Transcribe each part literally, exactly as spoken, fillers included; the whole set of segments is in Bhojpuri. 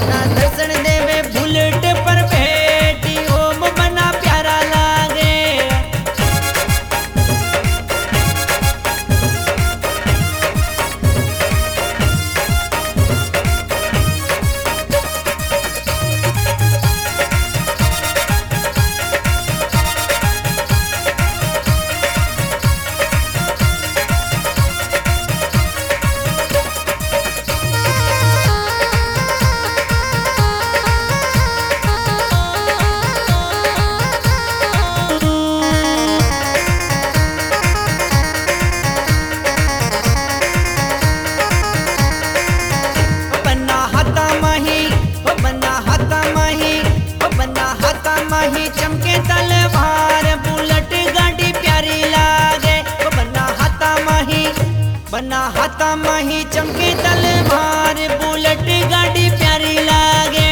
बन्ना दर्शन देवे बुलेट पर बैठी ओम बन्ना प्यारा लागे। माही चमके तलवार बुलेट गाड़ी प्यारी लागे। ओ बन्ना हाथा माही बन्ना हाथा माही चमके तलवार बुलेट गाड़ी प्यारी लागे।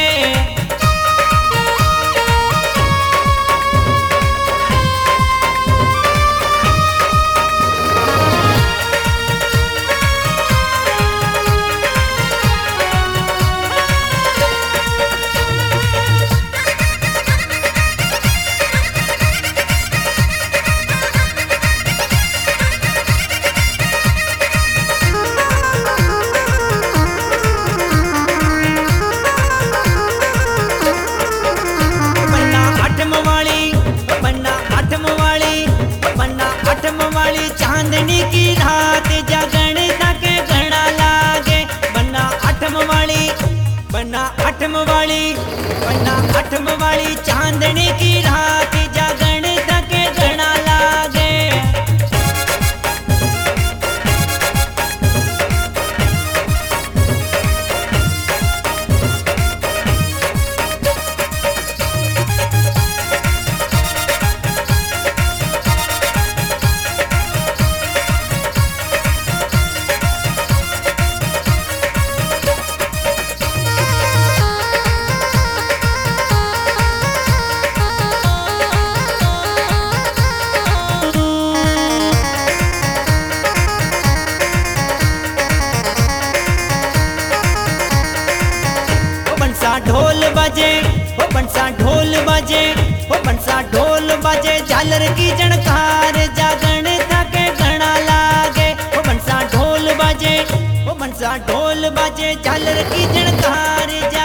चांदनी की रात जागण तक घड़ा लागे। बन्ना आठम वाली बन्ना आठम वाली बन्ना आठम वाली चांदनी की रात जागण तक घड़ा लागे। ढोल बजे हो बंसा ढोल बजे हो बंसा ढोल बजे झालर की झनकार जागण तक घड़ा लागे। हो बंसा ढोल बजे हो बंसा ढोल बजे झालर की झनकार।